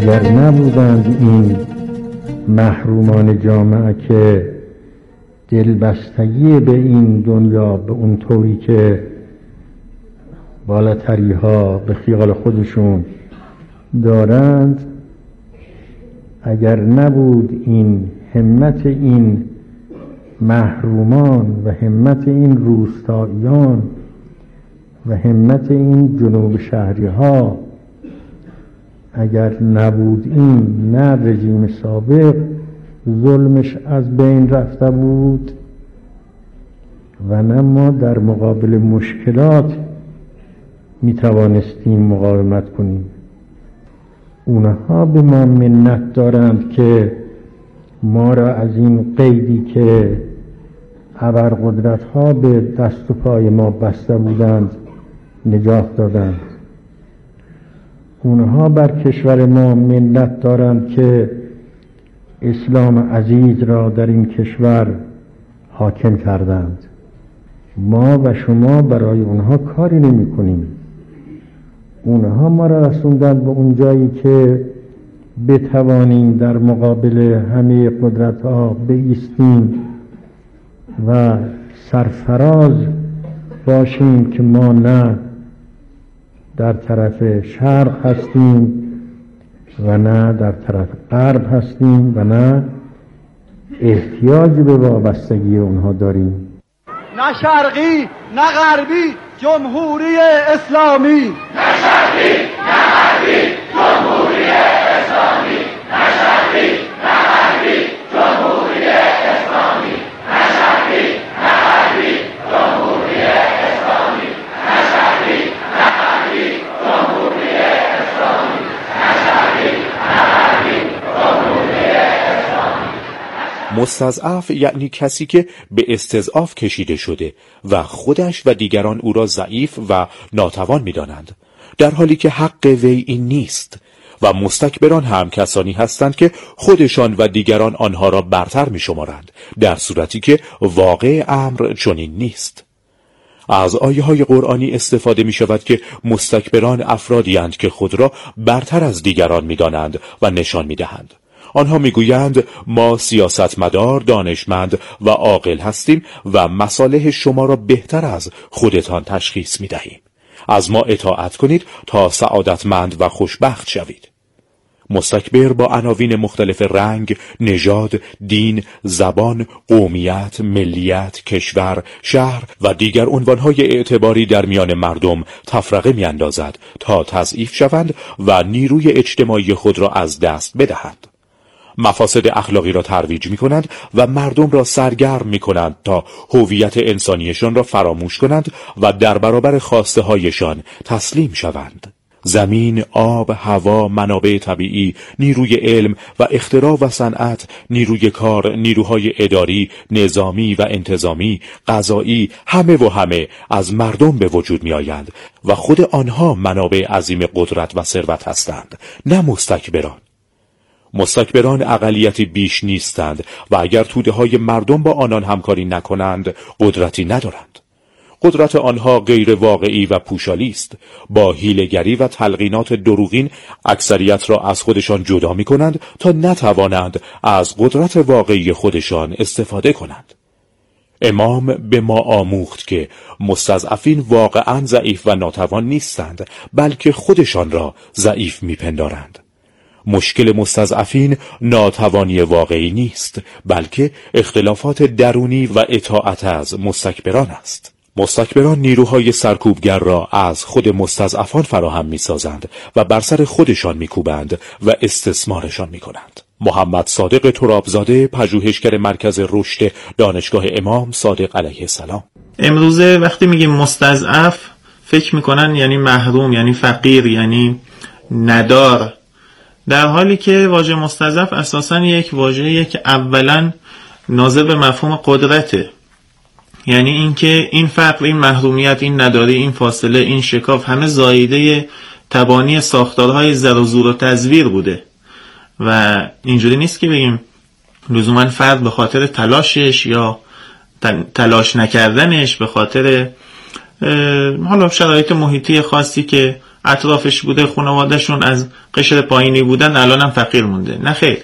اگر نبودند این محرومان جامعه که دلبستگی به این دنیا به اون طوری که بالاتری ها به خیال خودشون دارند، اگر نبود این همت این محرومان و همت این روستاییان و همت این جنوب شهری ها، اگر نبود این، نه رژیم سابق ظلمش از بین رفته بود و نه ما در مقابل مشکلات می توانستیم مقاومت کنیم. اونها به ما منت دارند که ما را از این قیدی که ابرقدرت ها به دست و پای ما بسته بودند نجات دادند. اونها بر کشور ما منت دارند که اسلام عزیز را در این کشور حاکم کردند. ما و شما برای اونها کاری نمی کنیم. اونها ما را رسوندند به اون جایی که بتوانیم در مقابل همه قدرت ها بایستیم و سرفراز باشیم که ما نه در طرف شرق هستیم و نه در طرف غرب هستیم و نه احتیاج به وابستگی اونها داریم. نه شرقی نه غربی جمهوری اسلامی، نه شرقی نه غربی جمهوری اسلامی، نه شرقی نه غربی جمهوری اسلامی، نه شرقی نه غربی جمهوری اسلامی، نه شرقی نه غربی جمهوری اسلامی، نه شرقی نه غربی جمهوری اسلامی. مستضعف یعنی کسی که به استضعاف کشیده شده و خودش و دیگران او را ضعیف و ناتوان می‌دانند، در حالی که حق وی این نیست. و مستکبران هم کسانی هستند که خودشان و دیگران آنها را برتر می‌شمارند، در صورتی که واقع امر چنین نیست. از آیه‌های قرآنی استفاده می‌شود که مستکبران افرادی اند که خود را برتر از دیگران می‌دانند و نشان می‌دهند. آنها میگویند ما سیاستمدار، دانشمند و عاقل هستیم و مصالح شما را بهتر از خودتان تشخیص میدهیم. از ما اطاعت کنید تا سعادتمند و خوشبخت شوید. مستکبر با عناوین مختلف رنگ، نژاد، دین، زبان، قومیت، ملیت، کشور، شهر و دیگر عنوانهای اعتباری در میان مردم تفرقه میاندازد تا تضعیف شوند و نیروی اجتماعی خود را از دست بدهند. مفاسد اخلاقی را ترویج می کنند و مردم را سرگرم می کنند تا هویت انسانیشان را فراموش کنند و در برابر خواسته هایشان تسلیم شوند. زمین، آب، هوا، منابع طبیعی، نیروی علم و اختراع و صنعت، نیروی کار، نیروهای اداری، نظامی و انتظامی، قضایی، همه و همه از مردم به وجود می آیند و خود آنها منابع عظیم قدرت و ثروت هستند، نه مستکبران. مستکبران اقلیتی بیش نیستند و اگر توده‌های مردم با آنان همکاری نکنند قدرتی ندارند. قدرت آنها غیر واقعی و پوشالی است. با حیله‌گری و تلقینات دروغین اکثریت را از خودشان جدا می‌کنند تا نتوانند از قدرت واقعی خودشان استفاده کنند. امام به ما آموخت که مستضعفین واقعاً ضعیف و ناتوان نیستند، بلکه خودشان را ضعیف می‌پندارند. مشکل مستضعفین ناتوانی واقعی نیست، بلکه اختلافات درونی و اطاعت از مستکبران است. مستکبران نیروهای سرکوبگر را از خود مستضعفان فراهم می‌سازند و بر سر خودشان می‌کوبند و استثمارشان می‌کنند. محمد صادق ترابزاده، پژوهشگر مرکز رشد دانشگاه امام صادق علیه السلام. امروزه وقتی میگیم مستضعف فکر میکنن یعنی محروم، یعنی فقیر، یعنی ندار، در حالی که واژه مستضعف اساساً یک واژه‌ایه که اولاً ناظر به مفهوم قدرته. یعنی اینکه این فقر، این محرومیت، این نداری، این فاصله، این شکاف همه زاییده تبانی ساختارهای زر و زور و تزویر بوده و اینجوری نیست که بگیم لزوما فرد به خاطر تلاشش یا تلاش نکردنش، به خاطر حالا شرایط محیطی خاصی که اطرافش بوده، خانوادهشون از قشر پایینی بودن، الان هم فقیر مونده. نه خیر،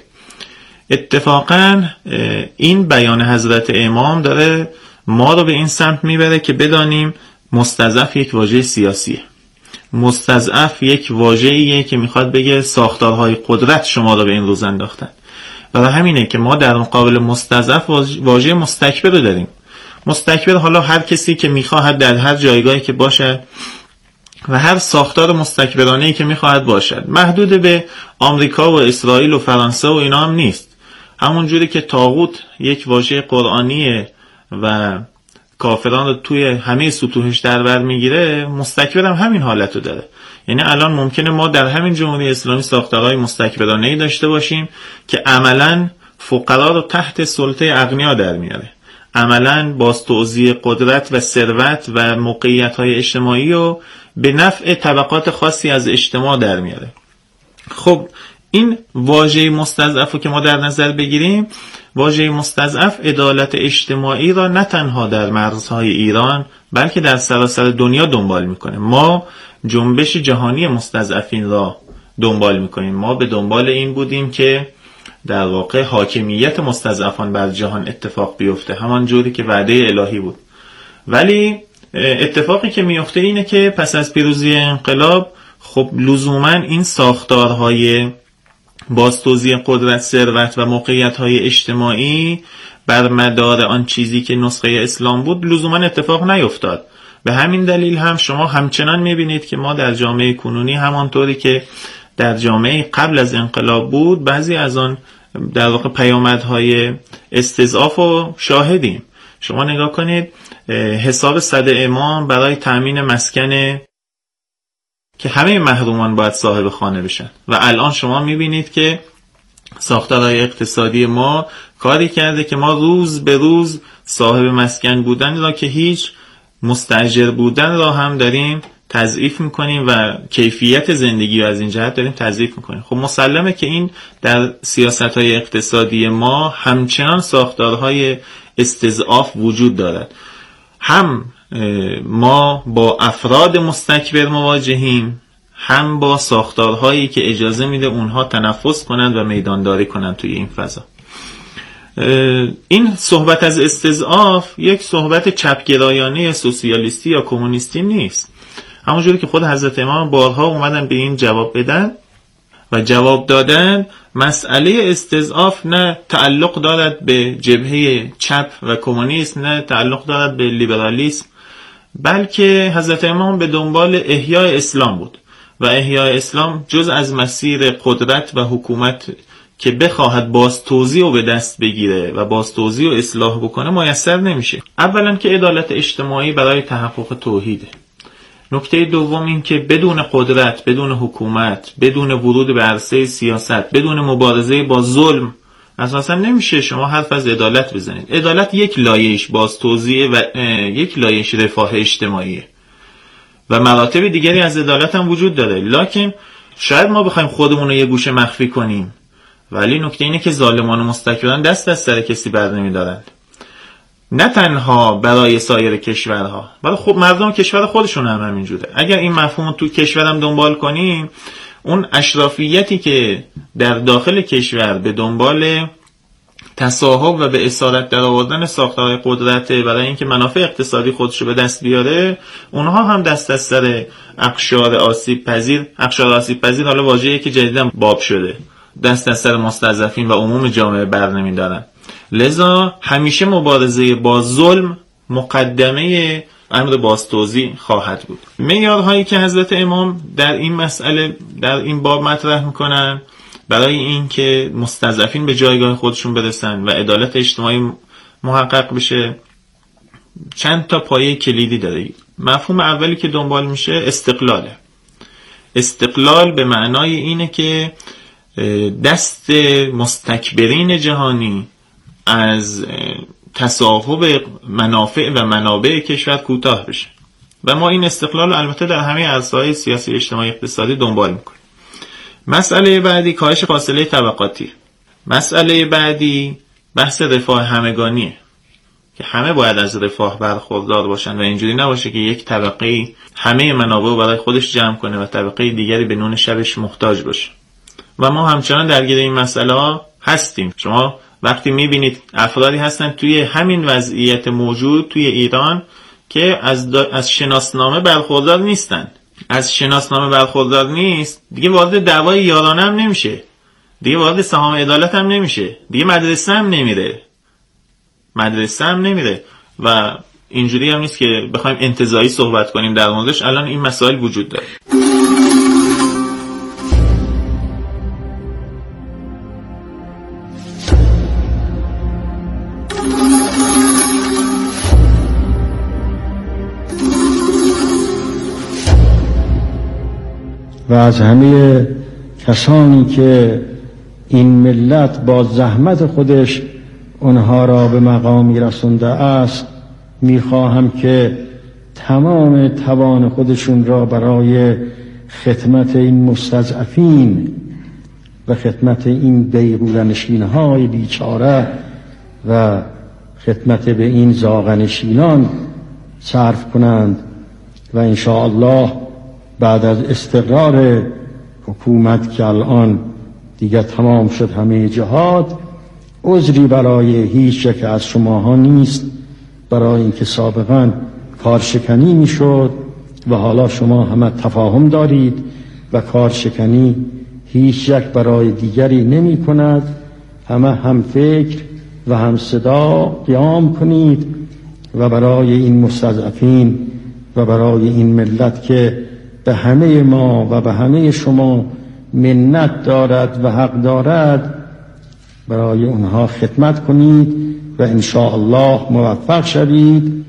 اتفاقا این بیان حضرت امام داره ما رو به این سمت میبره که بدانیم مستضعف یک واژه سیاسیه. مستضعف یک واژه‌ایه که میخواد بگه ساختارهای قدرت شما رو به این روز انداختن. برای همینه که ما در مقابل مستضعف واژه مستکبر رو داریم. مستکبر حالا هر کسی که میخواهد در هر جایگاهی که باشد و هر ساختار مستکبرانه‌ای که میخواهد باشد، محدود به آمریکا و اسرائیل و فرانسه و اینا هم نیست. همون جوری که طاغوت یک واژه قرآنیه و کافران رو توی همه سطوحش در بر میگیره، مستکبر هم همین حالتو داره. یعنی الان ممکنه ما در همین جمهوری اسلامی ساختارهای مستکبرانه‌ای داشته باشیم که عملاً فقرا رو تحت سلطه اغنیا در میاره، عملاً بازتوزیع قدرت و ثروت و موقعیت‌های اجتماعی رو به نفع طبقات خاصی از اجتماع در میاره. خب این واژه مستضعف رو که ما در نظر بگیریم، واژه مستضعف عدالت اجتماعی را نه تنها در مرزهای ایران بلکه در سراسر دنیا دنبال میکنه. ما جنبش جهانی مستضعفین را دنبال میکنیم. ما به دنبال این بودیم که در واقع حاکمیت مستضعفان بر جهان اتفاق بیفته، همان جوری که وعده الهی بود. ولی اتفاقی که میفته اینه که پس از پیروزی انقلاب خب لزوما این ساختارهای بازتوزیع قدرت، ثروت و موقعیت‌های اجتماعی بر مدار آن چیزی که نسخه اسلام بود لزوما اتفاق نیفتاد. به همین دلیل هم شما همچنان می‌بینید که ما در جامعه کنونی همانطوری که در جامعه قبل از انقلاب بود، بعضی از آن در واقع پیامدهای استضعاف رو شاهدیم. شما نگاه کنید حساب صد امام برای تأمین مسکن که همه محرومان باید صاحب خانه بشن و الان شما میبینید که ساختارهای اقتصادی ما کاری کرده که ما روز به روز صاحب مسکن بودن را که هیچ مستاجر بودن را هم داریم تضعیف میکنیم و کیفیت زندگی رو از این جهت داریم تضعیف میکنیم. خب مسلمه که این در سیاستهای اقتصادی ما همچنان ساختارهای استضعاف وجود دارد. هم ما با افراد مستکبر مواجهیم، هم با ساختارهایی که اجازه میده اونها تنفس کنند و میدانداری کنند توی این فضا. این صحبت از استضعاف یک صحبت چپگرایانه سوسیالیستی یا کمونیستی نیست. همونجوری که خود حضرت امام بارها اومدن به این جواب بدن و جواب دادن، مسئله استضعاف نه تعلق دارد به جبهه چپ و کمونیسم، نه تعلق دارد به لیبرالیسم، بلکه حضرت امام به دنبال احیای اسلام بود و احیای اسلام جز از مسیر قدرت و حکومت که بخواهد بازتوزیع رو به دست بگیره و بازتوزیع رو اصلاح بکنه میسر نمیشه. اولا که عدالت اجتماعی برای تحقق توحیده. نکته دوم این که بدون قدرت، بدون حکومت، بدون ورود به عرصه سیاست، بدون مبارزه با ظلم اساسا نمیشه شما حرف از عدالت بزنید. عدالت یک لایه‌اش بازتوزیع و یک لایه‌اش رفاه اجتماعیه و مراتب دیگری از عدالت هم وجود داره. لکن شاید ما بخوایم خودمون رو یه گوشه مخفی کنیم، ولی نکته اینه که ظالمان و مستکبران دست از سر کسی بر نمیدارند. نه تنها برای سایر کشورها، ولی خب مردم کشور خودشون هم همینجوره. اگر این مفهوم تو کشورم دنبال کنیم، اون اشرافیتی که در داخل کشور به دنبال تصاحب و به اسارت در آوردن ساختارهای قدرت برای اینکه منافع اقتصادی خودشو به دست بیاره، اونها هم دست از سر اقشار آسیب پذیر حالا واژه‌ای که جدیداً باب شده، دست از سر مستضعفین و عموم جامعه بر نمیدارن. لذا همیشه مبارزه با ظلم مقدمه امر بازتوزیع خواهد بود. معیارهایی که حضرت امام در این مسئله در این باب مطرح میکنن برای اینکه مستضعفین به جایگاه خودشون برسن و عدالت اجتماعی محقق بشه چند تا پایه کلیدی داره. مفهوم اولی که دنبال میشه استقلاله. استقلال به معنای اینه که دست مستکبرین جهانی از تصاحب منافع و منابع کشور کوتاه بشه و ما این استقلال البته در همه عرصه‌های سیاسی، اجتماعی، اقتصادی دنبال میکنیم. مسئله بعدی کاهش فاصله طبقاتی. مسئله بعدی بحث رفاه همگانیه که همه باید از رفاه برخوردار باشن و اینجوری نباشه که یک طبقه همه منابع رو برای خودش جمع کنه و طبقه دیگری به نون شبش محتاج باشه. و ما همچنان درگیر این مسئله ها هستیم. شما وقتی میبینید افرادی هستن توی همین وضعیت موجود توی ایران که از شناسنامه برخوردار نیستن، از شناسنامه برخوردار نیست، دیگه وارد دعوای یارانه هم نمیشه، دیگه وارد سهام عدالت هم نمیشه، دیگه مدرسه هم نمیره و اینجوری هم نیست که بخوایم انتزاعی صحبت کنیم در موردش. الان این مسائل وجود داره. و از همه کسانی که این ملت با زحمت خودش اونها را به مقامی رسونده است میخواهم که تمام توان خودشون را برای خدمت این مستضعفین و خدمت این بیغوله‌نشین‌های بیچاره و خدمت به این زاغه‌نشینان صرف کنند و انشاءالله بعد از استقرار حکومت که الان دیگه تمام شد همه جهات، عذری برای هیچ یک از شماها نیست برای اینکه سابقا کارشکنی میشد و حالا شما همه تفاهم دارید و کارشکنی هیچ یک برای دیگری نمی کند. همه هم فکر و هم صدا قیام کنید و برای این مستضعفین و برای این ملت که به همه ما و به همه شما منت دارد و حق دارد برای اونها خدمت کنید و ان شاء الله موفق شوید.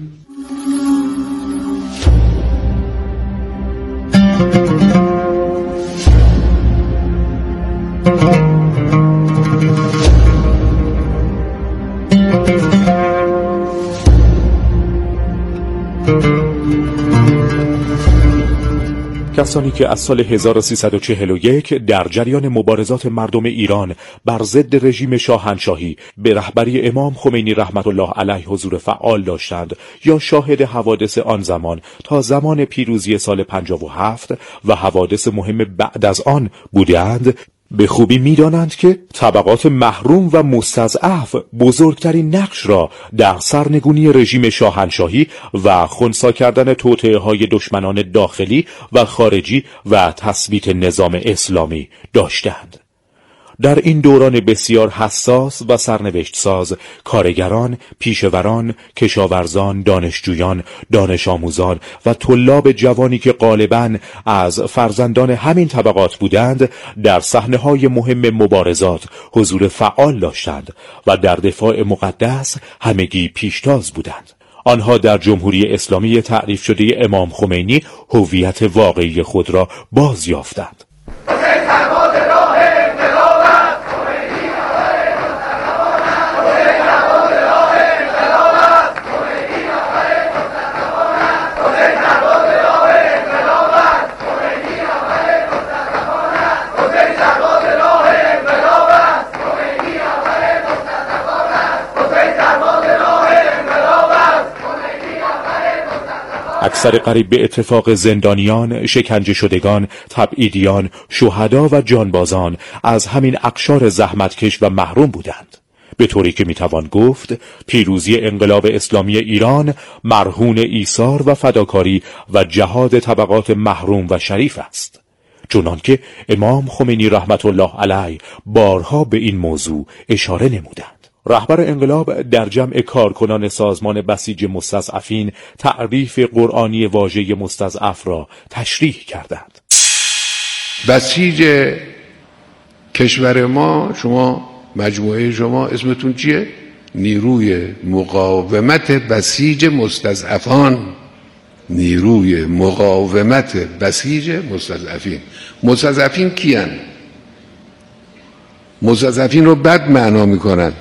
کسانی که از سال 1341 در جریان مبارزات مردم ایران بر ضد رژیم شاهنشاهی به رهبری امام خمینی رحمت الله علیه حضور فعال داشتند یا شاهد حوادث آن زمان تا زمان پیروزی سال 57 و حوادث مهم بعد از آن بودند، به خوبی می‌دانند که طبقات محروم و مستضعف بزرگترین نقش را در سرنگونی رژیم شاهنشاهی و خنثی کردن توطئه‌های دشمنان داخلی و خارجی و تثبیت نظام اسلامی داشتند. در این دوران بسیار حساس و سرنوشت ساز، کارگران، پیشوران، کشاورزان، دانشجویان، دانش آموزان و طلاب جوانی که غالباً از فرزندان همین طبقات بودند، در صحنه‌های مهم مبارزات حضور فعال داشتند و در دفاع مقدس همگی پیشتاز بودند. آنها در جمهوری اسلامی تعریف شده امام خمینی هویت واقعی خود را باز یافتند. اکثر قریب به اتفاق زندانیان، شکنجه شدگان، تبعیدیان، شهدا و جانبازان از همین اقشار زحمتکش و محروم بودند. به طوری که میتوان گفت پیروزی انقلاب اسلامی ایران مرهون ایثار و فداکاری و جهاد طبقات محروم و شریف است، چنانکه امام خمینی رحمت الله علیه بارها به این موضوع اشاره نمودند. رهبر انقلاب در جمع کارکنان سازمان بسیج مستضعفین تعریف قرآنی واژه مستضعف را تشریح کردند. بسیج کشور ما، شما مجموعه شما اسمتون چیه؟ نیروی مقاومت بسیج مستضعفان. نیروی مقاومت بسیج مستضعفین. مستضعفین کیان؟ مستضعفین رو بد معنا میکنن.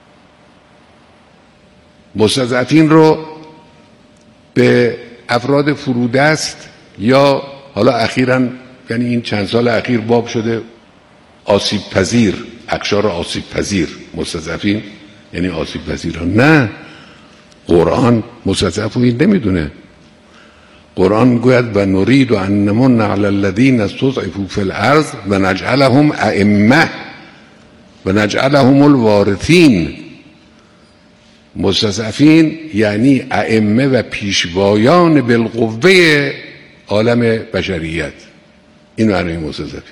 مستضعفین رو به افراد فرودست یا حالا اخیراً، یعنی این چند سال اخیر باب شده آسیب پذیر، اقشار آسیب پذیر. مستضعفین یعنی آسیب پذیران. نه، قرآن مستضعف رو این نمیدونه. قرآن گوید و نرید ان نمن علی الذین استضعفوا فی الارض و نجعلهم ائمه و نجعلهم الوارثین. مستضعفین یعنی ائمه و پیشوایان بالقوه عالم بشریت. این معنی مستضعفین،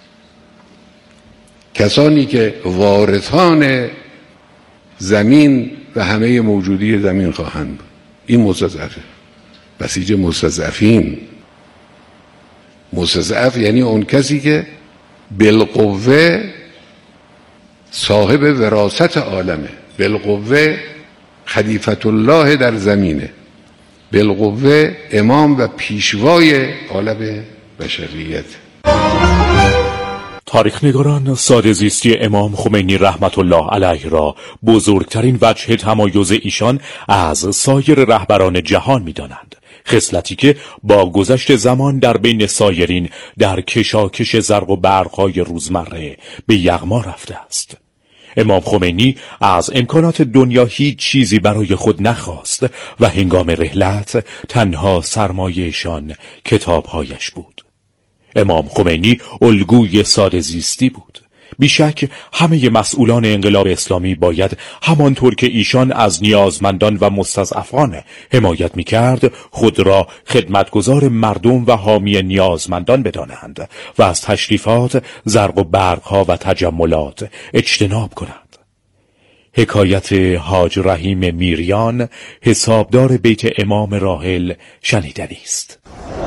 کسانی که وارثان زمین و همه موجودی زمین خواهند بود. این مستضعفه. بسیج مستضعفین. مستضعف یعنی اون کسی که بالقوه صاحب وراثت عالمه، بالقوه خلیفت الله در زمینه، بالقوه امام و پیشوای عالم بشریت. تاریخ‌نگاران ساده زیستی امام خمینی رحمت الله علیه را بزرگترین وجه تمایز ایشان از سایر رهبران جهان می‌دانند، خصلتی که با گذشت زمان در بین سایرین در کشاکش زرق و برق‌های روزمره به یغما رفته است. امام خمینی از امکانات دنیا هیچ چیزی برای خود نخواست و هنگام رحلت تنها سرمایه‌شان کتاب‌هایش بود. امام خمینی الگوی ساده زیستی بود. بیشک همه مسئولان انقلاب اسلامی باید همانطور که ایشان از نیازمندان و مستضعفان حمایت می‌کرد، خود را خدمتگزار مردم و حامی نیازمندان بدانند و از تشریفات، زرق و برق‌ها و تجملات اجتناب کنند. حکایت حاج رحیم میریان، حسابدار بیت امام راحل، شنیدنی است.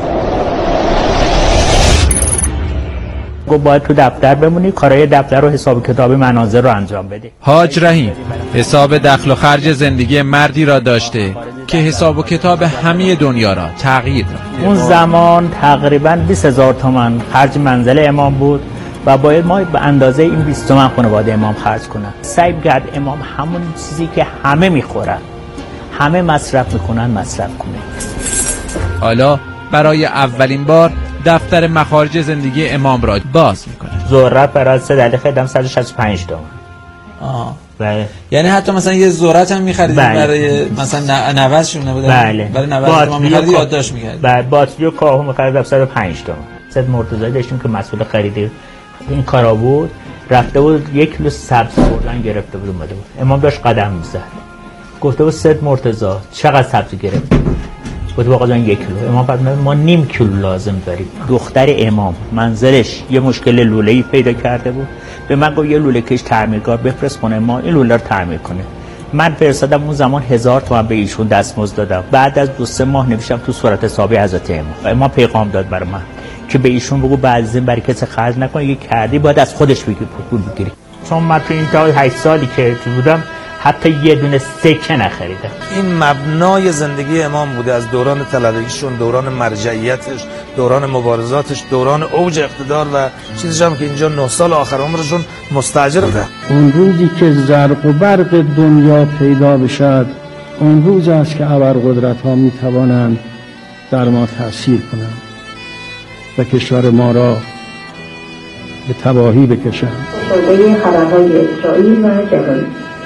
باید تو دفتر بمونی، کارهای دفتر رو حساب کتاب مناظر رو انجام بدی. حاج رحیم حساب دخل و خرج زندگی مردی را داشته که حساب و کتاب همه دنیا را تغییر داد. اون زمان تقریباً 20,000 تومان خرج منزل امام بود و باید ما به اندازه این 20 تومن خانواده امام خرج کنن. سعی کرد امام همون چیزی که همه میخورن، همه مصرف میکنن مصرف کنه. حالا برای اولین بار دفتر مخارج زندگی امام را باز میکنه. ذرت برای 3 دلیل خدمت 165 تومان. بله. یعنی حتی مثلا یه ذرت هم می‌خرید برای مثلا نوزشون نبوده؟ بله. برای نوز ما می‌خرید یادداشت می‌کرد. بله، باتری و کاهو می‌خرید 105 تومان. سید مرتضی داشتیم که مسئول خرید این کارا بود، رفته بود 1 کیلو سبز خوردن گرفته بود اومده بود. امام داشت قدم می‌زد. گفته بود سید مرتضی چقدر سبزی گرفت؟ گفت آقا جان 1 کیلو. امام فرمود ما نیم کیلو لازم داریم. دختر امام منزلش یه مشکل لوله‌ای پیدا کرده بود، به من گفت یه لوله کش تعمیرکار بفرست کنه ما این لوله رو تعمیر کنه. من فرستادم، اون زمان 1000 تومان به ایشون دستمزد دادم. بعد از 2-3 ماه نوشتم تو صورت حسابی حضرت امام پیغام داد برای من که به ایشون بگو بعد از این برای کسی خرج نکنه، یه کردی باید از خودش بگیری پول بگیری. چون من تو این تا 8 سالی که تو بودم حتی یه دونه سکه نخریدم. این مبنای زندگی امام بوده، از دوران طلبگیشون، دوران مرجعیتش، دوران مبارزاتش، دوران اوج اقتدار و چیزی هم که اینجا 9 سال آخر عمرشون مستاجر بوده. اون روزی که زرق و برق دنیا پیدا بشد، اون روز است که ابرقدرت ها می توانند در ما تأثیر کنند و کشور ما را به تباهی بکشند. شعبه خبرهای اسرائیل و جهانی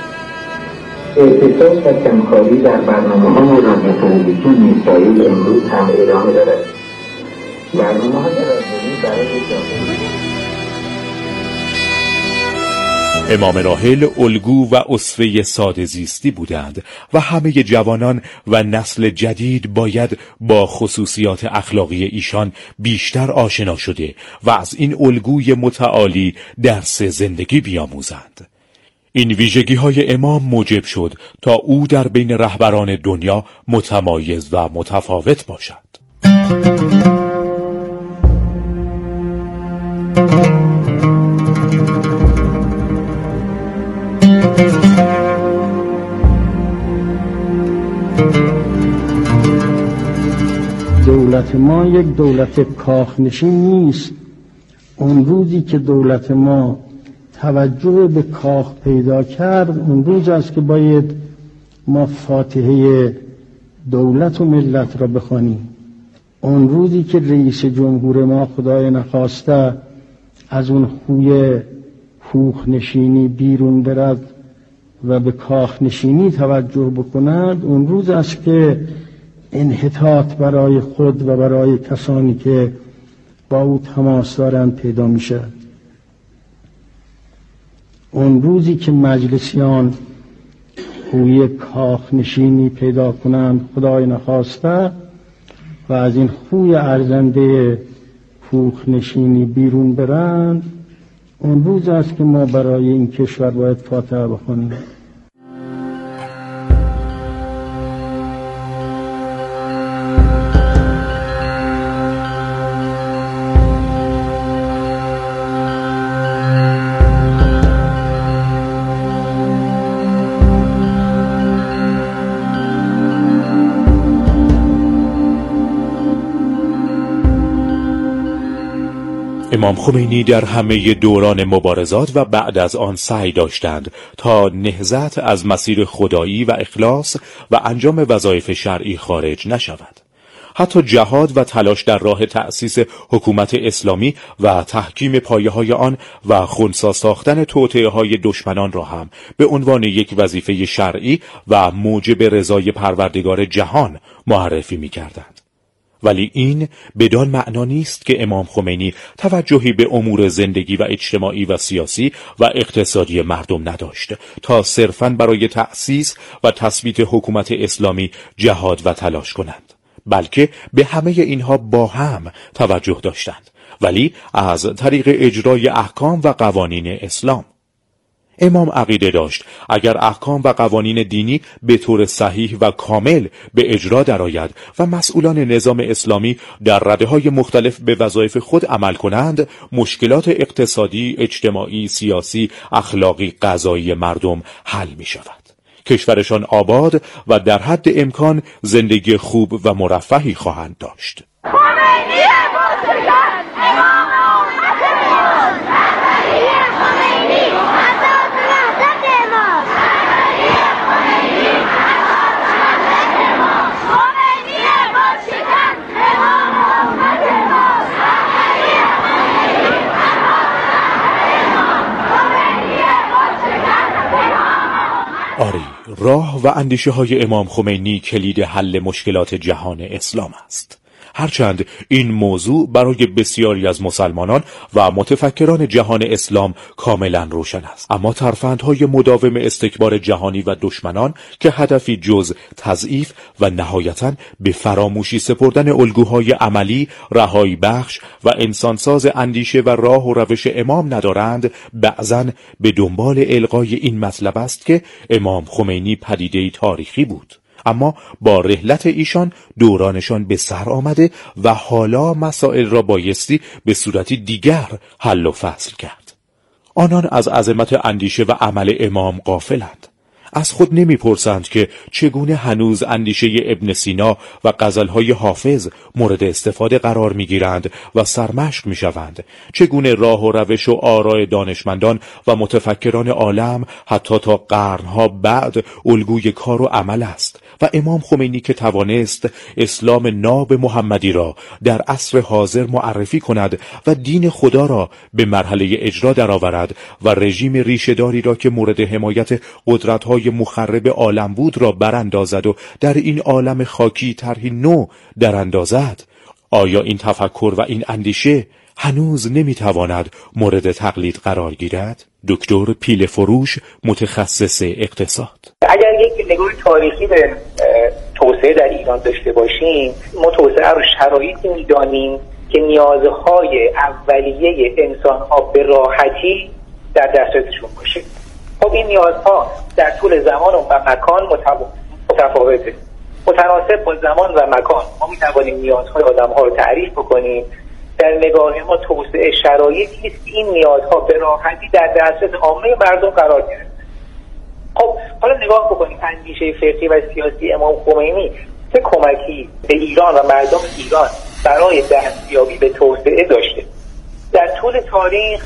اتصال و کمکاری در برنامه‌های رادیو تلویزیون اسرائیل امروز هم ادامه دارد. برنامه‌های رادیویی برای امام راحل الگو و اسوه ساده زیستی بودند و همه جوانان و نسل جدید باید با خصوصیات اخلاقی ایشان بیشتر آشنا شده و از این الگوی متعالی درس زندگی بیاموزند. این ویژگی‌های امام موجب شد تا او در بین رهبران دنیا متمایز و متفاوت باشد. دولت ما یک دولت کاخنشین نیست. اون روزی که دولت ما توجه به کاخ پیدا کرد، اون روز است که باید ما فاتحه دولت و ملت را بخوانیم. اون روزی که رئیس جمهور ما خدای نخواسته از اون خوی کوخ نشینی بیرون برد و به کاخنشینی توجه بکنند، اون روز است که انحطاط برای خود و برای کسانی که با او تماس دارند پیدا میشه. اون روزی که مجلسیان خوی کاخنشینی پیدا کنند، خدای نخواسته، و از این خوی ارزنده کوخنشینی بیرون برند، اون روز است که ما برای این کشور باید فاتحه بخونیم. امام خمینی در همه دوران مبارزات و بعد از آن سعی داشتند تا نهضت از مسیر خدایی و اخلاص و انجام وظایف شرعی خارج نشود. حتی جهاد و تلاش در راه تأسیس حکومت اسلامی و تحکیم پایه‌های آن و خنثی ساختن توطئه‌های دشمنان را هم به عنوان یک وظیفه شرعی و موجب رضای پروردگار جهان معرفی می‌کردند. ولی این بدان معنا نیست که امام خمینی توجهی به امور زندگی و اجتماعی و سیاسی و اقتصادی مردم نداشت تا صرفاً برای تأسیس و تثبیت حکومت اسلامی جهاد و تلاش کنند، بلکه به همه اینها با هم توجه داشتند، ولی از طریق اجرای احکام و قوانین اسلام. امام عقیده داشت اگر احکام و قوانین دینی به طور صحیح و کامل به اجرا درآید و مسئولان نظام اسلامی در رده‌های مختلف به وظایف خود عمل کنند، مشکلات اقتصادی، اجتماعی، سیاسی، اخلاقی، قضایی مردم حل می شود. کشورشان آباد و در حد امکان زندگی خوب و مرفهی خواهند داشت. آری، راه و اندیشه های امام خمینی کلید حل مشکلات جهان اسلام است. هرچند این موضوع برای بسیاری از مسلمانان و متفکران جهان اسلام کاملا روشن است، اما ترفندهای مداوم استکبار جهانی و دشمنان که هدفی جز تضعیف و نهایتاً به فراموشی سپردن الگوهای عملی، رهایی بخش و انسانساز اندیشه و راه و روش امام ندارند، بعضاً به دنبال الغای این مطلب است که امام خمینی پدیده‌ای تاریخی بود، اما با رحلت ایشان دورانشان به سر آمده و حالا مسائل را بایستی به صورتی دیگر حل و فصل کرد. آنان از عظمت اندیشه و عمل امام غافلند. از خود نمیپرسند که چگونه هنوز اندیشه ابن سینا و غزلهای حافظ مورد استفاده قرار میگیرند و سرمشق میشوند، چگونه راه و روش و آراء دانشمندان و متفکران عالم حتی تا قرنها بعد الگوی کار و عمل است و امام خمینی که توانست اسلام ناب محمدی را در عصر حاضر معرفی کند و دین خدا را به مرحله اجرا درآورد و رژیم ریشه‌داری را که مورد حمایت قدرت‌های مخرب عالم بود را براندازد و در این عالم خاکی طرحی نو دراندازد، آیا این تفکر و این اندیشه هنوز نمیتواند مورد تقلید قرار گیرد؟ دکتر پیله فروش، متخصص اقتصاد: اگر یک نگاه تاریخی به توسعه در ایران داشته باشیم، ما توسعه رو شرایطی می‌دانیم که نیازهای اولیه انسان‌ها به راحتی در دسترسشون باشه. خب این نیازها در طول زمان و مکان متفاوته. متناسب با زمان و مکان ما می‌توانیم نیازهای آدم‌ها رو تعریف بکنیم. در نگاه ما توسعه شرایطی است که این نیازها به راحتی در دسترس عامه مردم قرار گرفته. خب حالا نگاه بکنیم اندیشه فقهی و سیاسی امام خمینی چه کمکی به ایران و مردم ایران برای دستیابی به توسعه داشته. در طول تاریخ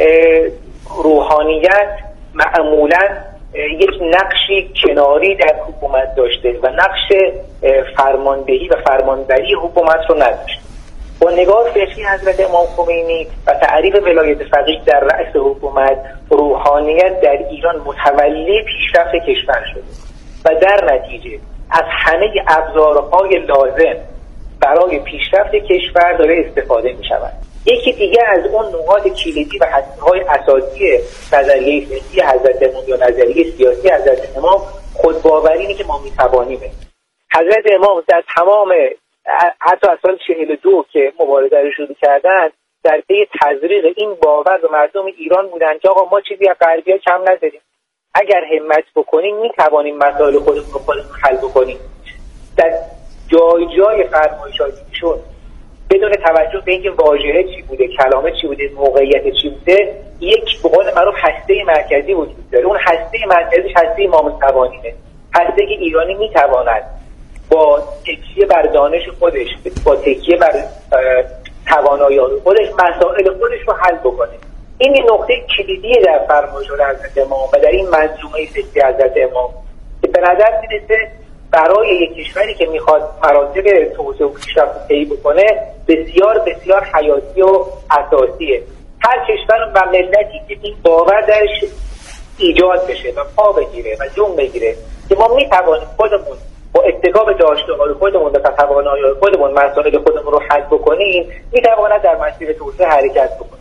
روحانیت معمولاً یک نقشی کناری در حکومت داشته و نقش فرماندهی و فرمانبری حکومت رو نداشته. با نگاه فقهی حضرت امام خمینی و تعریف ولایت فقیه در رأس حکومت، روحانیت در ایران متولی پیشرفت کشور شده و در نتیجه از همه ابزارهای لازم برای پیشرفت کشور داره استفاده می شود. یکی دیگه از اون نقاط کلیدی و هسته‌های اساسی نظریه فقهی حضرت امام یا نظریه سیاسی حضرت امام خودباوری اینه که ما می‌توانیم. حضرت امام در تمام حتی از سال 42 که مبارزه رو شروع کردن در پی تزریق این باور به مردم ایران بودن که آقا ما چیزی از غربی‌ها کم نداریم، اگر همت بکنیم می‌توانیم مسائل خودمون رو حل بکنیم. در جای فرمایشاتشون بدون توجه به اینکه واژه چی بوده، کلمه چی بوده، موقعیت چی بوده، یک به قول معروف هسته مرکزی وجود داره. اون هسته مرکزی هسته امام توانیه، هسته که ایرانی میتواند با تکیه بر دانش خودش، با تکیه بر توانایی‌های خودش مسائل خودش رو حل بکنه. این نقطه کلیدی در فرمایشات حضرت امام و در این منظومه فقهی حضرت امام که به نظر میرسه برای یک کشوری که میخواد مراتب توسعه و پیشرفت طی بکنه بسیار بسیار حیاتی و اساسیه. هر کشور و ملتی که این باور درش ایجاد بشه و پا بگیره و جون بگیره که ما میتوانیم خودمون با اتکا به داشته‌های خودمون و توانایی‌های خودمون مسائل خودمون رو حل بکنیم، میتواند در مسیر توسعه حرکت بکنه.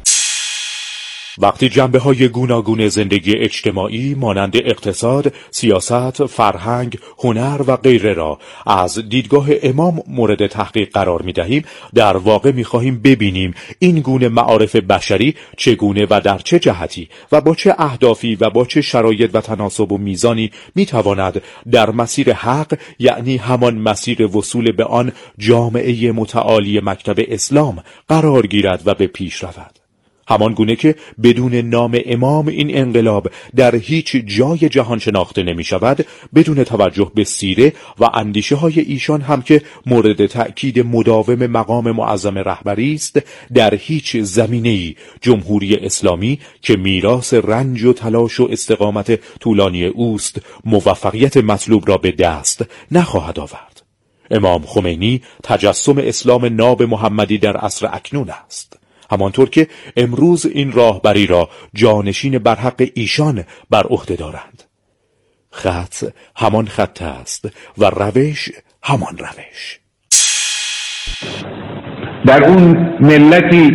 وقتی جنبه‌های گوناگون زندگی اجتماعی مانند اقتصاد، سیاست، فرهنگ، هنر و غیره را از دیدگاه امام مورد تحقیق قرار می‌دهیم، در واقع می‌خواهیم ببینیم این گونه معارف بشری چگونه و در چه جهتی و با چه اهدافی و با چه شرایط و تناسب و میزانی می‌تواند در مسیر حق، یعنی همان مسیر وصول به آن جامعه متعالی مکتب اسلام قرار گیرد و به پیش رود. همان گونه که بدون نام امام این انقلاب در هیچ جای جهان شناخته نمی شود، بدون توجه به سیره و اندیشه های ایشان هم که مورد تأکید مداوم مقام معظم رهبری است، در هیچ زمینه‌ای جمهوری اسلامی که میراث رنج و تلاش و استقامت طولانی اوست موفقیت مطلوب را به دست نخواهد آورد. امام خمینی تجسم اسلام ناب محمدی در عصر اکنون است، همانطور که امروز این راهبری را جانشین برحق ایشان بر عهده دارند. خط همان خط است و روش همان روش. در اون ملتی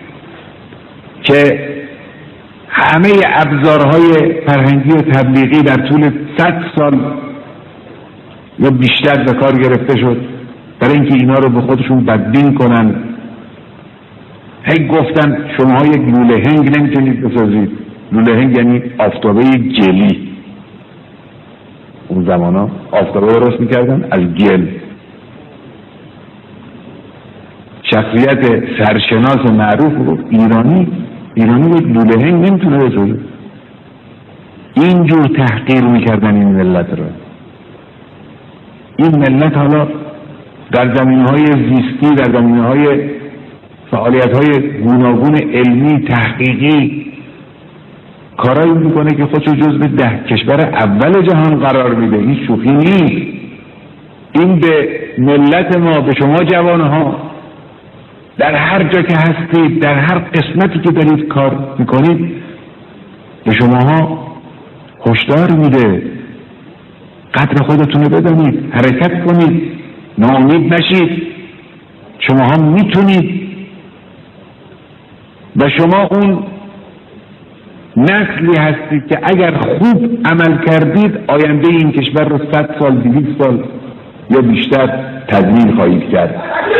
که همه ابزارهای فرهنگی و تبلیغی در طول 100 سال یا بیشتر به کار گرفته شد برای اینکه اینا رو به خودشون بدبین کنن، هی گفتن شما یک لوله هنگ نمیتونید بسازید. لوله هنگ یعنی آفتابه گلی. اون زمانا آفتابه درست میکردن از گل. شخصیت سرشناس معروف رو ایرانی یک لوله هنگ نمیتونه بسازه. اینجور تحقیر میکردن این ملت رو. این ملت حالا در زمینه‌های زیستی، در زمینه‌های فعالیت‌های گوناگون علمی تحقیقی کارایی میکنه که خودشو جزو 10 کشور اول جهان قرار میده. این شوخی نیست. این به ملت ما، به شما جوانها در هر جا که هستید، در هر قسمتی که دارید کار میکنید، به شماها هشدار میده. قدر خودتون رو بدانید، حرکت کنید، ناامید نشید. شماها میتونید و شما اون نسلی هستید که اگر خوب عمل کردید آینده این کشور رو 100 سال 200 سال یا بیشتر تضمین خواهید کرد.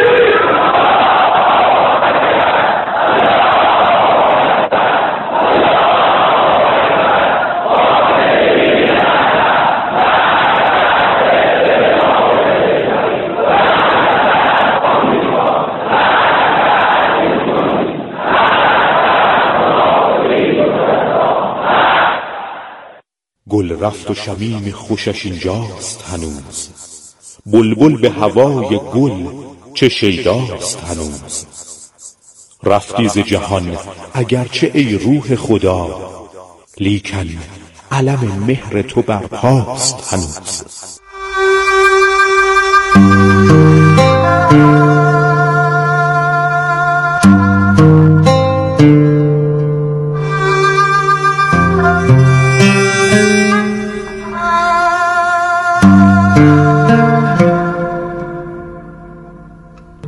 گل رفت و شمیم خوشش اینجاست هنوز، بلبل به هوای گل چه شیداست هنوز. رفتی ز جهان اگرچه ای روح خدا، لیکن علم مهر تو برپاست هنوز.